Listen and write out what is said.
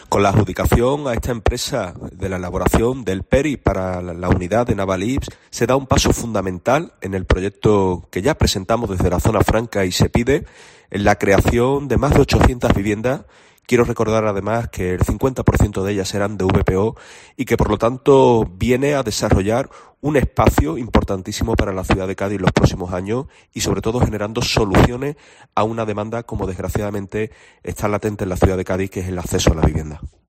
Con la adjudicación a esta empresa de la elaboración del PERI para la unidad de Navalips, se da un paso fundamental en el proyecto que ya presentamos desde la Zona Franca y se pide en la creación de más de 800 viviendas. Quiero recordar además que el 50% de ellas serán de VPO y que por lo tanto viene a desarrollar un espacio importantísimo para la ciudad de Cádiz en los próximos años y sobre todo generando soluciones a una demanda como desgraciadamente está latente en la ciudad de Cádiz, que es el acceso a la vivienda.